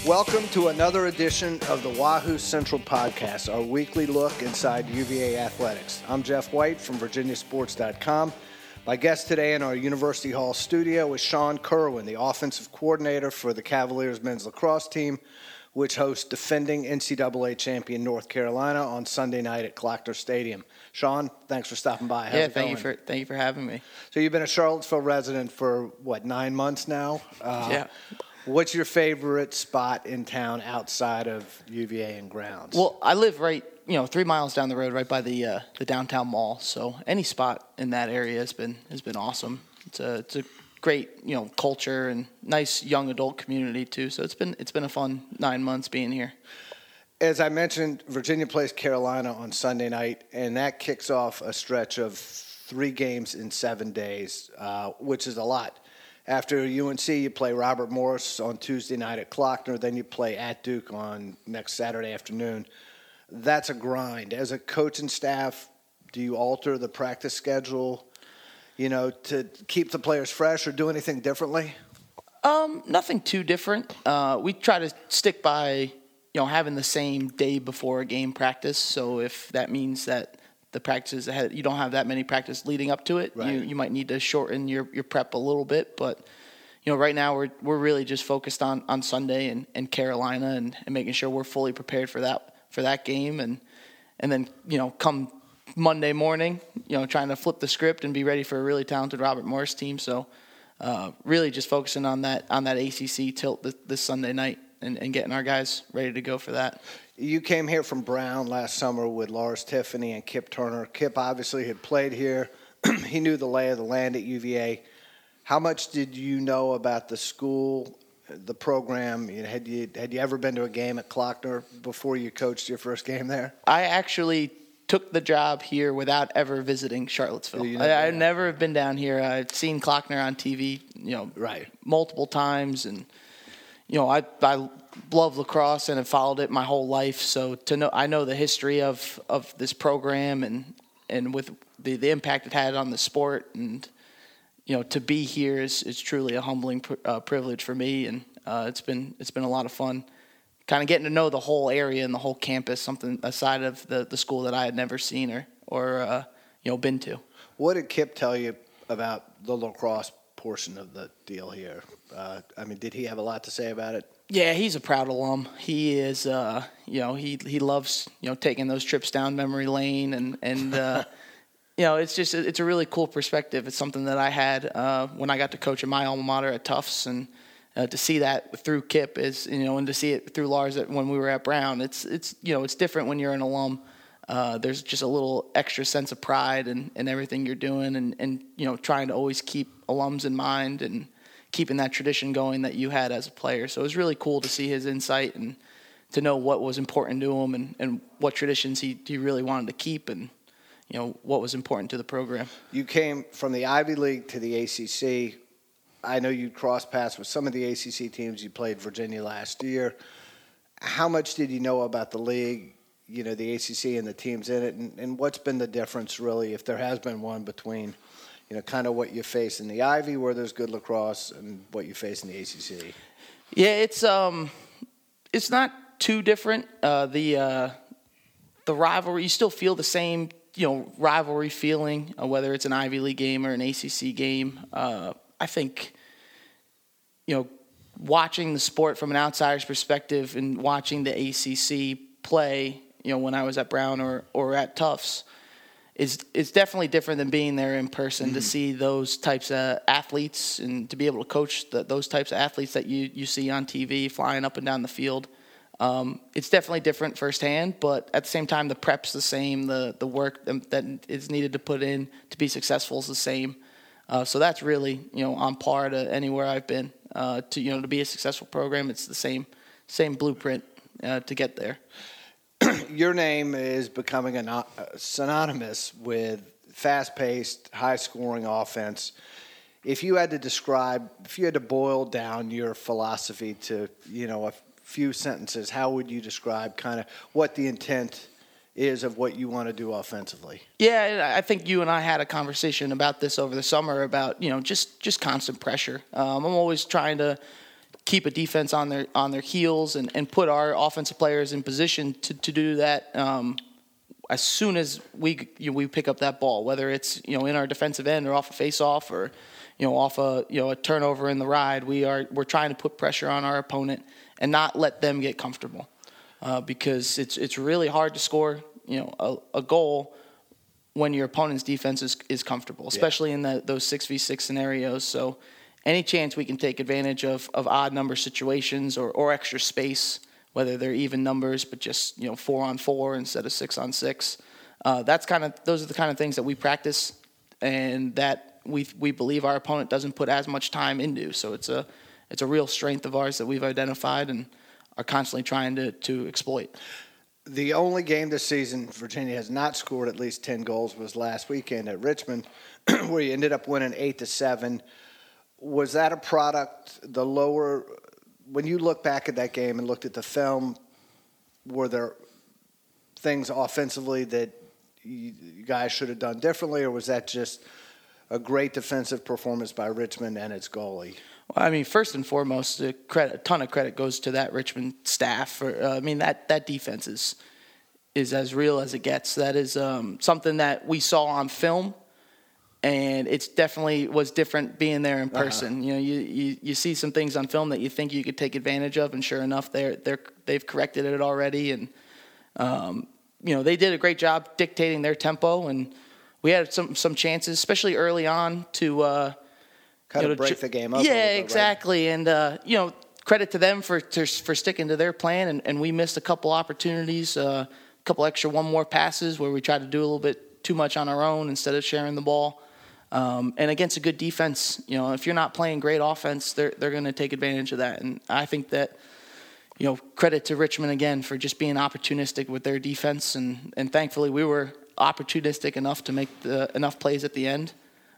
Welcome to another edition of the Wahoo Central Podcast, our weekly look inside UVA athletics. I'm Jeff White from VirginiaSports.com. My guest today in our University Hall studio is Sean Kerwin, the offensive coordinator for the Cavaliers men's lacrosse team, which hosts defending NCAA champion North Carolina on Sunday night at Klockner Stadium. Sean, thanks for stopping by. How's it going? Thank you for having me. So you've been a Charlottesville resident for, 9 months now? Yeah. What's your favorite spot in town outside of UVA and grounds? Well, I live right, 3 miles down the road, right by the downtown mall. So any spot in that area has been awesome. It's a great, culture and nice young adult community too. So it's been a fun 9 months being here. As I mentioned, Virginia plays Carolina on Sunday night, and that kicks off a stretch of 3 games in 7 days, which is a lot. After UNC, you play Robert Morris on Tuesday night at Klockner. Then you play at Duke on next Saturday afternoon. That's a grind. As a coach and staff, do you alter the practice schedule, to keep the players fresh or do anything differently? Nothing too different. We try to stick by, having the same day before a game practice. So if that means that the practices ahead, you don't have that many practice leading up to it. Right. You might need to shorten your prep a little bit, but right now we're really just focused on Sunday and Carolina and making sure we're fully prepared for that game and then come Monday morning, trying to flip the script and be ready for a really talented Robert Morris team. So really just focusing on that ACC tilt this Sunday night and getting our guys ready to go for that. You came here from Brown last summer with Lars Tiffany and Kip Turner. Kip obviously had played here. He knew the lay of the land at UVA. How much did you know about the school, the program? Had you ever been to a game at Klockner before you coached your first game there? I actually took the job here without ever visiting Charlottesville. I never have been down here. I've seen Klockner on TV, right, multiple times, and I love lacrosse and have followed it my whole life. So I know the history of this program and with the impact it had on the sport, and to be here is truly a humbling privilege for me, and it's been a lot of fun, kind of getting to know the whole area and the whole campus, something aside of the school that I had never seen or been to. What did Kip tell you about the lacrosse portion of the deal here? Did he have a lot to say about it? Yeah, he's a proud alum. He is, he loves, taking those trips down memory lane and it's a really cool perspective. It's something that I had when I got to coach at my alma mater at Tufts, and to see that through Kip is, and to see it through Lars when we were at Brown, it's different when you're an alum. There's just a little extra sense of pride and everything you're doing and trying to always keep alums in mind and keeping that tradition going that you had as a player. So it was really cool to see his insight and to know what was important to him and what traditions he really wanted to keep and, what was important to the program. You came from the Ivy League to the ACC. I know you crossed paths with some of the ACC teams. You played Virginia last year. How much did you know about the league, the ACC and the teams in it, and what's been the difference really, if there has been one, between kind of what you face in the Ivy, where there's good lacrosse, and what you face in the ACC? Yeah, it's not too different. The rivalry, you still feel the same, rivalry feeling, whether it's an Ivy League game or an ACC game. I think, watching the sport from an outsider's perspective and watching the ACC play, when I was at Brown or at Tufts, it's definitely different than being there in person. Mm-hmm. To see those types of athletes and to be able to coach those types of athletes that you see on TV flying up and down the field. It's definitely different firsthand, but at the same time, the prep's the same. The work that is needed to put in to be successful is the same. So that's really, on par to anywhere I've been. To be a successful program, it's the same blueprint to get there. Your name is becoming synonymous with fast-paced, high-scoring offense. If you had to boil down your philosophy to, a few sentences, how would you describe kind of what the intent is of what you want to do offensively? Yeah, I think you and I had a conversation about this over the summer about, just constant pressure. I'm always trying to keep a defense on their heels and put our offensive players in position to do that as soon as we pick up that ball, whether it's in our defensive end or off a face-off or off a turnover in the ride. We're trying to put pressure on our opponent and not let them get comfortable because it's really hard to score a goal when your opponent's defense is comfortable, especially in those 6v6 scenarios. So any chance we can take advantage of odd number situations or extra space, whether they're even numbers, but just 4-on-4 instead of 6-on-6. Those are the kind of things that we practice and that we believe our opponent doesn't put as much time into. So it's a real strength of ours that we've identified and are constantly trying to exploit. The only game this season Virginia has not scored at least 10 goals was last weekend at Richmond, where you ended up winning 8-7. Was that a product, when you look back at that game and looked at the film, were there things offensively that you guys should have done differently, or was that just a great defensive performance by Richmond and its goalie? Well, I mean, first and foremost, a ton of credit goes to that Richmond staff. That defense is as real as it gets. That is something that we saw on film, and it's definitely was different being there in person. You see some things on film that you think you could take advantage of, and sure enough, they've corrected it already. And they did a great job dictating their tempo, and we had some chances, especially early on, to break the game up. Yeah, exactly. Right? And credit to them for sticking to their plan. And we missed a couple opportunities, a couple extra one more passes where we tried to do a little bit too much on our own instead of sharing the ball. And against a good defense, if you're not playing great offense, they're going to take advantage of that. And I think that, credit to Richmond again for just being opportunistic with their defense. And thankfully we were opportunistic enough to make enough plays at the end.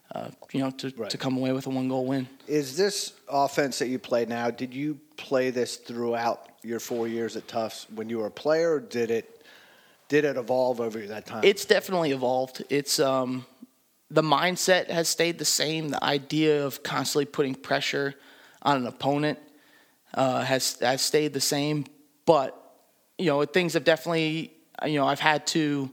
To come away with a 1-goal win. Is this offense that you play now, did you play this throughout your 4 years at Tufts when you were a player, or did it evolve over that time? It's definitely evolved. It's the mindset has stayed the same. The idea of constantly putting pressure on an opponent has stayed the same. But, things have definitely, I've had to,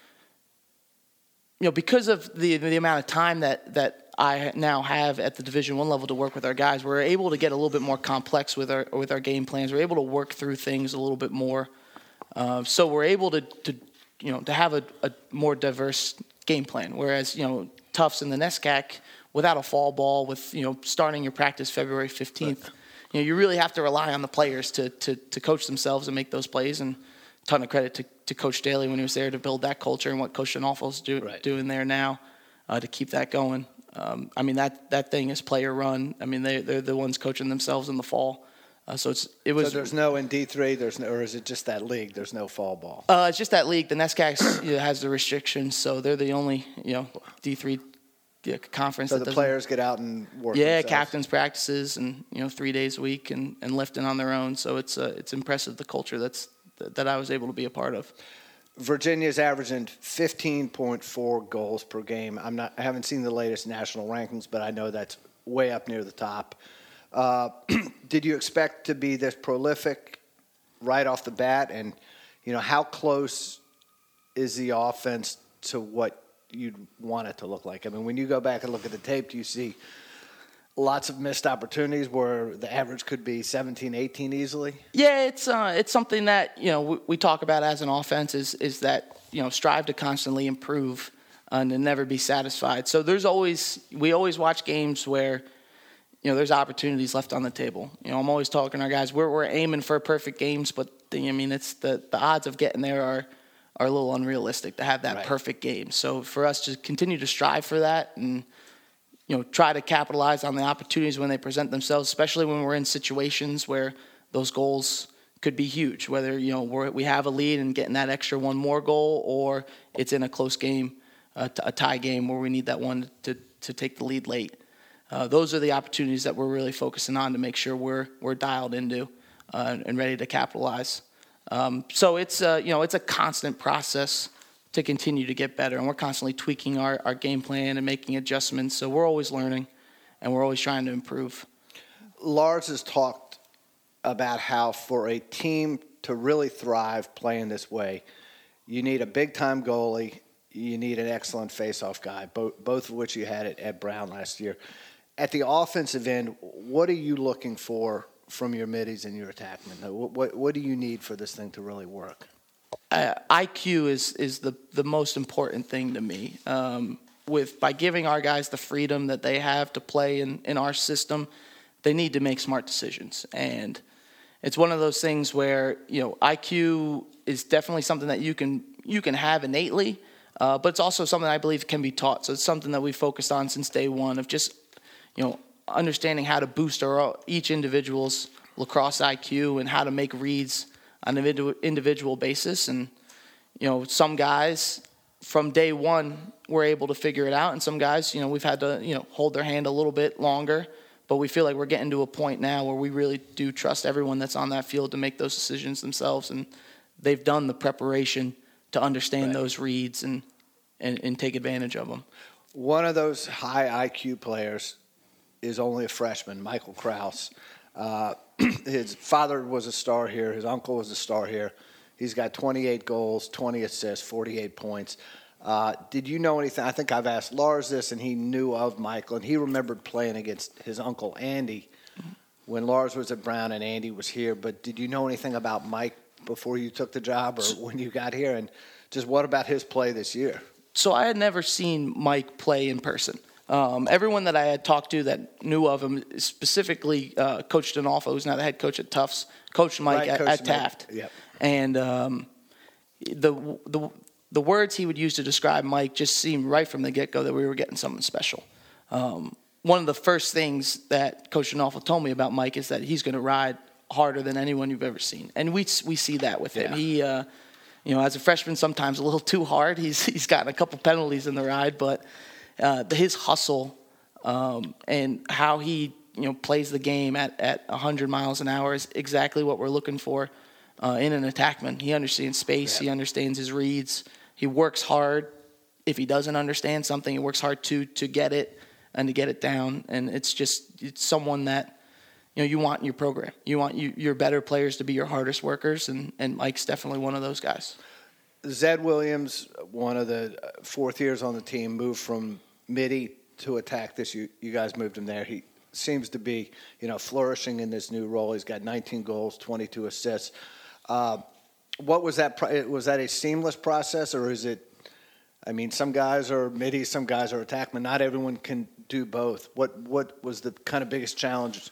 because of the amount of time that I now have at the Division I level to work with our guys, we're able to get a little bit more complex with our game plans. We're able to work through things a little bit more, so we're able to have a more diverse game plan. Whereas Tufts and the NESCAC, without a fall ball, with starting your practice February 15th, you really have to rely on the players to coach themselves and make those plays. And ton of credit to Coach Daly when he was there to build that culture and what Coach Denolfo's doing there now to keep that going. That thing is player run. They're the ones coaching themselves in the fall. So there's no in D3. Or is it just that league? There's no fall ball. It's just that league. The NESCAC has the restrictions, so they're the only D3 conference. So the players get out and work. Yeah, themselves. captains practices and 3 days a week and lifting on their own. So it's impressive the culture that I was able to be a part of. Virginia's averaging 15.4 goals per game. I haven't seen the latest national rankings, but I know that's way up near the top. Did you expect to be this prolific right off the bat? And, how close is the offense to what you'd want it to look like? When you go back and look at the tape, do you see lots of missed opportunities where the average could be 17, 18 easily? Yeah, it's something that we talk about as an offense is that strive to constantly improve and to never be satisfied. So we always watch games where there's opportunities left on the table. I'm always talking to our guys. We're aiming for perfect games, but it's the odds of getting there are a little unrealistic to have that perfect game. So for us to continue to strive for that and try to capitalize on the opportunities when they present themselves, especially when we're in situations where those goals could be huge, whether, we have a lead and getting that extra one more goal, or it's in a close game, a tie game where we need that one to take the lead late. Those are the opportunities that we're really focusing on to make sure we're dialed into and ready to capitalize. So it's a constant process to continue to get better, and we're constantly tweaking our game plan and making adjustments. So we're always learning, and we're always trying to improve. Lars has talked about how for a team to really thrive playing this way, you need a big-time goalie, you need an excellent face-off guy, both of which you had at Brown last year. At the offensive end, what are you looking for from your middies and your attackmen? What do you need for this thing to really work? IQ is the most important thing to me. By giving our guys the freedom that they have to play in our system, they need to make smart decisions. And it's one of those things where, IQ is definitely something that you can have innately, but it's also something I believe can be taught. So it's something that we focused on since day one of just, understanding how to boost each individual's lacrosse IQ and how to make reads on an individual basis. And, some guys from day one were able to figure it out, and some guys, we've had to, hold their hand a little bit longer. But we feel like we're getting to a point now where we really do trust everyone that's on that field to make those decisions themselves, and they've done the preparation to understand those reads and take advantage of them. One of those high IQ players is only a freshman, Michael Kraus. His father was a star here. His uncle was a star here. He's got 28 goals, 20 assists, 48 points. Did you know anything? I think I've asked Lars this, and he knew of Michael, and he remembered playing against his uncle Andy when Lars was at Brown and Andy was here. But did you know anything about Mike before you took the job or when you got here? And just what about his play this year? So I had never seen Mike play in person. Everyone that I had talked to that knew of him, specifically Coach D'Onofrio, who's now the head coach at Tufts, coached Mike at Taft. Yep. And the words he would use to describe Mike just seemed right from the get-go that we were getting something special. One of the first things that Coach D'Onofrio told me about Mike is that he's going to ride harder than anyone you've ever seen. And we see that with him. He, as a freshman, sometimes a little too hard. He's gotten a couple penalties in the ride, but his hustle and how he plays the game at 100 miles an hour is exactly what we're looking for in an attackman. He understands space. He understands his reads. He works hard. If he doesn't understand something, he works hard to get it and to get it down. And it's someone that you want in your program. You want your better players to be your hardest workers, and Mike's definitely one of those guys. Zed Williams, one of the fourth years on the team, moved from midi to attack this. You guys moved him there. He seems to be flourishing in this new role. He's got 19 goals, 22 assists. What was that? Was that a seamless process, or is it? I mean, some guys are midi, some guys are attackmen. Not everyone can do both. What was the kind of biggest challenge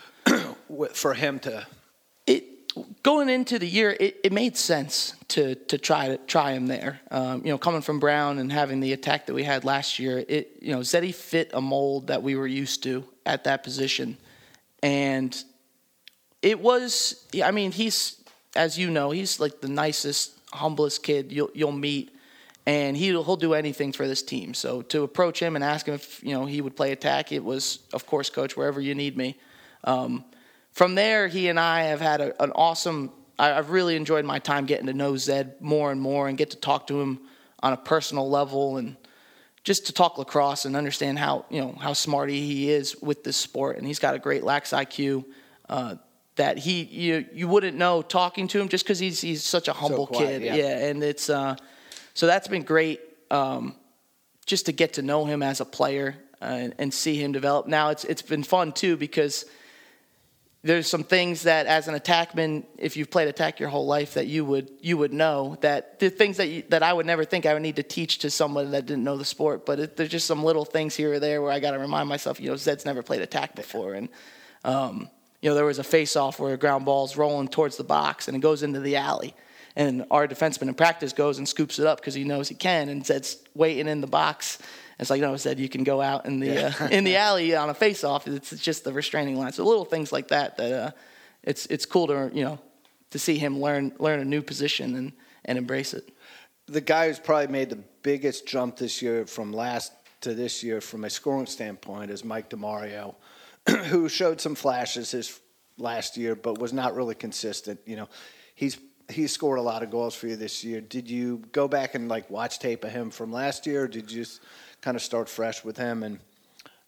for him to? Going into the year, it made sense to try him there. Coming from Brown and having the attack that we had last year, Zeddy fit a mold that we were used to at that position, and it was. I mean, he's, as you know, he's like the nicest, humblest kid you'll meet, and he'll do anything for this team. So to approach him and ask him if he would play attack, it was, of course, Coach, wherever you need me. From there, he and I have had an awesome. I've really enjoyed my time getting to know Zed more and more, and get to talk to him on a personal level, and just to talk lacrosse and understand how smart he is with this sport. And he's got a great lax IQ. That you wouldn't know talking to him just because he's such a humble kid. Yeah, and it's so that's been great just to get to know him as a player and see him develop. Now it's been fun too because there's some things that as an attackman, if you've played attack your whole life, that you would know that the things that I would never think I would need to teach to someone that didn't know the sport. But there's just some little things here or there where I got to remind myself, Zed's never played attack before, and there was a face-off where a ground ball's rolling towards the box and it goes into the alley. And our defenseman in practice goes and scoops it up because he knows he can, and Zed's waiting in the box. It's like, no, Zed, you can go out in the in the alley on a face-off. It's just the restraining line. So little things like that it's cool to see him learn a new position and embrace it. The guy who's probably made the biggest jump this year from last to this year from a scoring standpoint is Mike DeMario, who showed some flashes his last year, but was not really consistent. He's scored a lot of goals for you this year. Did you go back and watch tape of him from last year, or did you just kind of start fresh with him? And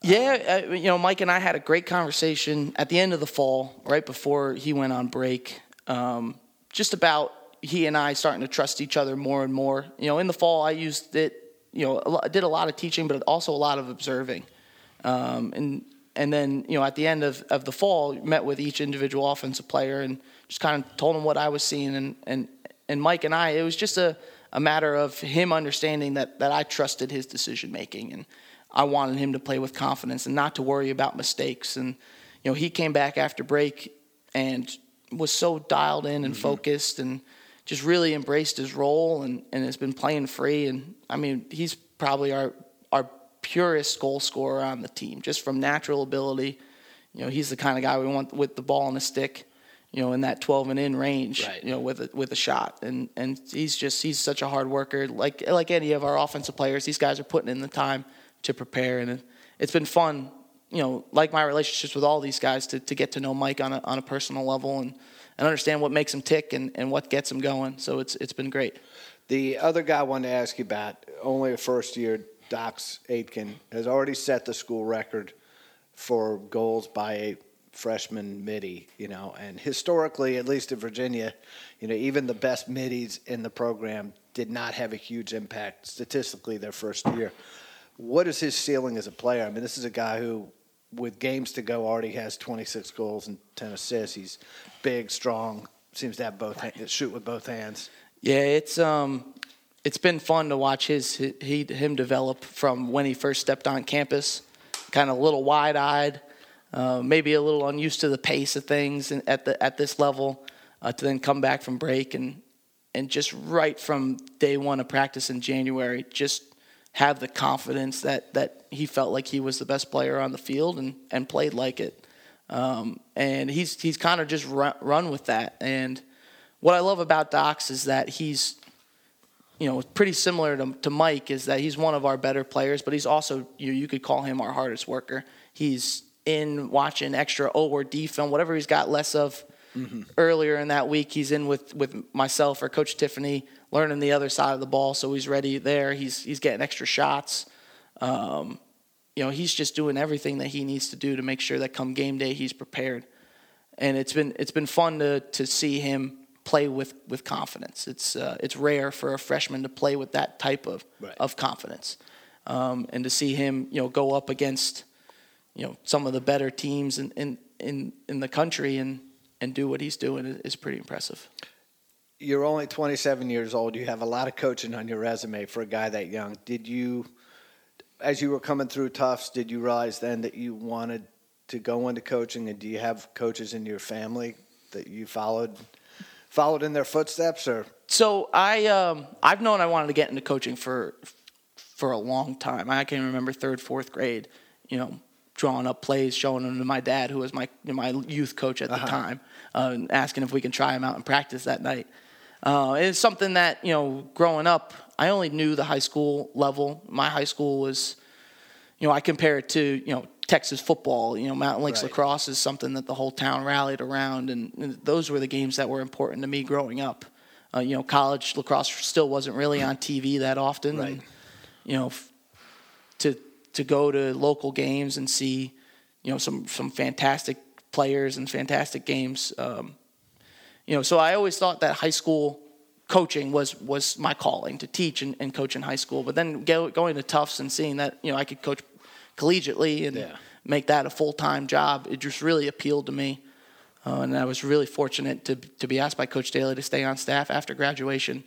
Yeah, Mike and I had a great conversation at the end of the fall, right before he went on break, just about he and I starting to trust each other more and more. In the fall, I used it, I did a lot of teaching, but also a lot of observing. And then, at the end of the fall, met with each individual offensive player and just kind of told them what I was seeing. And Mike and I, it was just a matter of him understanding that I trusted his decision making, and I wanted him to play with confidence and not to worry about mistakes. And, he came back after break and was so dialed in and focused and just really embraced his role and has been playing free. And, he's probably our purest goal scorer on the team, just from natural ability. He's the kind of guy we want with the ball on the stick, in that 12 and in range, right. with a shot. And he's such a hard worker. Like any of our offensive players, these guys are putting in the time to prepare. And it's been fun, like my relationships with all these guys, to get to know Mike on a personal level and understand what makes him tick and what gets him going. So it's been great. The other guy I wanted to ask you about, only a first year, Dox Aitken, has already set the school record for goals by a freshman midi, and historically, at least in Virginia, even the best middies in the program did not have a huge impact statistically their first year. What is his ceiling as a player? This is a guy who, with games to go, already has 26 goals and 10 assists. He's big, strong, seems to have shoot with both hands. Yeah, it's been fun to watch him develop from when he first stepped on campus, kind of a little wide-eyed, maybe a little unused to the pace of things at this level, to then come back from break and just right from day one of practice in January, just have the confidence that he felt like he was the best player on the field and played like it. And he's kind of just run with that. And what I love about Dox is that he's, pretty similar to Mike, is that he's one of our better players, but he's also, you could call him our hardest worker. He's in watching extra O or D film, whatever he's got less of earlier in that week. He's in with myself or Coach Tiffany, learning the other side of the ball, so he's ready there. He's getting extra shots. He's just doing everything that he needs to do to make sure that come game day he's prepared. And it's been fun to see him play with confidence. It's rare for a freshman to play with that type of confidence, and to see him go up against some of the better teams in the country and do what he's doing is pretty impressive. You're only 27 years old. You have a lot of coaching on your resume for a guy that young. Did you, as you were coming through Tufts, did you realize then that you wanted to go into coaching? And do you have coaches in your family that you followed in their footsteps? Or so I've known I wanted to get into coaching for a long time. I can remember 3rd, 4th grade, drawing up plays, showing them to my dad, who was my youth coach at the time, asking if we can try him out and practice that night. It's something that, growing up, I only knew the high school level. My high school was, I compare it to, Texas football. Mountain Lakes lacrosse is something that the whole town rallied around, and those were the games that were important to me growing up. College lacrosse still wasn't really on TV that often. Right. And, to go to local games and see, some fantastic players and fantastic games. So I always thought that high school coaching was my calling, to teach and coach in high school. But then going to Tufts and seeing that, I could coach collegiately and make that a full-time job, it just really appealed to me. And I was really fortunate to be asked by Coach Daly to stay on staff after graduation.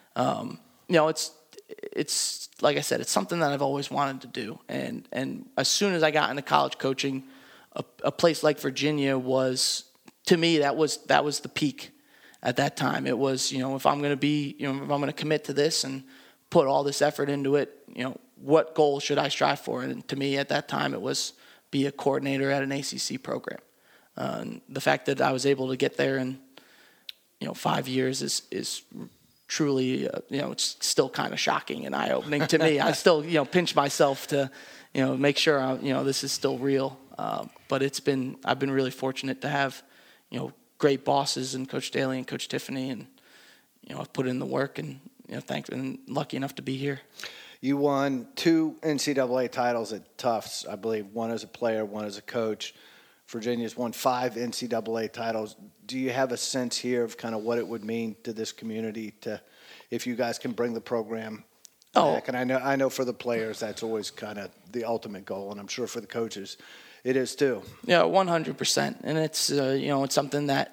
It's like I said, it's something that I've always wanted to do. And as soon as I got into college coaching, a place like Virginia was, to me, that was the peak at that time. It was, if I'm going to commit to this and put all this effort into it, what goal should I strive for? And to me at that time, it was be a coordinator at an ACC program. And the fact that I was able to get there in, 5 years is truly, it's still kind of shocking and eye-opening to me. I still, pinch myself to, make sure, this is still real. But I've been really fortunate to have, great bosses and Coach Daly and Coach Tiffany, and, I've put in the work and, and lucky enough to be here. You won 2 NCAA titles at Tufts, I believe, one as a player, one as a coach. Virginia's won 5 NCAA titles. Do you have a sense here of kind of what it would mean to this community if you guys can bring the program back? And I know for the players that's always kind of the ultimate goal, and I'm sure for the coaches it is too. Yeah, 100%. And it's it's something that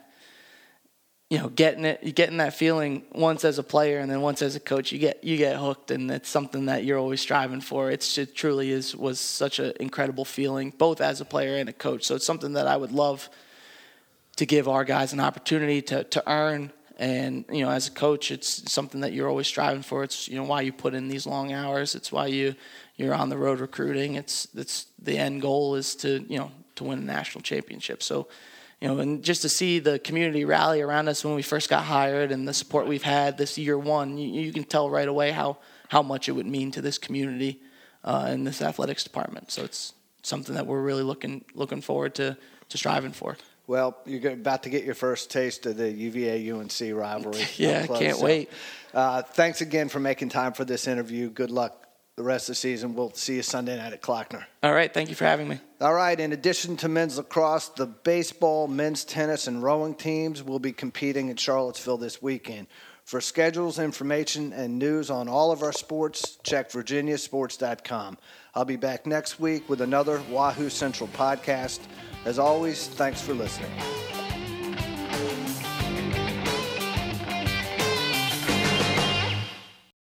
getting that feeling once as a player and then once as a coach, you get hooked, and it's something that you're always striving for. It truly was such an incredible feeling, both as a player and a coach. So it's something that I would love to give our guys an opportunity to earn. And as a coach, it's something that you're always striving for. It's why you put in these long hours. It's why you're on the road recruiting. It's the end goal is to win a national championship. So. And just to see the community rally around us when we first got hired and the support we've had this year one, you can tell right away how much it would mean to this community and this athletics department. So it's something that we're really looking forward to striving for. Well, you're about to get your first taste of the UVA-UNC rivalry. Yeah, can't wait. Thanks again for making time for this interview. Good luck the rest of the season. We'll see you Sunday night at Klockner. All right. Thank you for having me. All right. In addition to men's lacrosse, the baseball, men's tennis, and rowing teams will be competing in Charlottesville this weekend. For schedules, information, and news on all of our sports, check virginiasports.com. I'll be back next week with another Wahoo Central podcast. As always, thanks for listening.